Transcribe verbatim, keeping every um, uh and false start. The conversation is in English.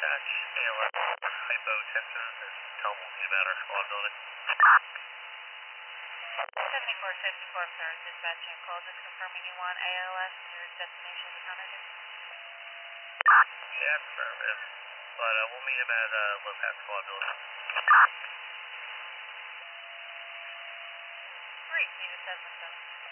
dispatch, A L S, hypotensive, and tell them about our squad building. seventy-four fifty-four Paris dispatching call, just confirming you want A L S and your destination is Huntington. Yeah, affirmative. But uh, we'll meet him at uh, Lopez squad building. Great, need a seven seven.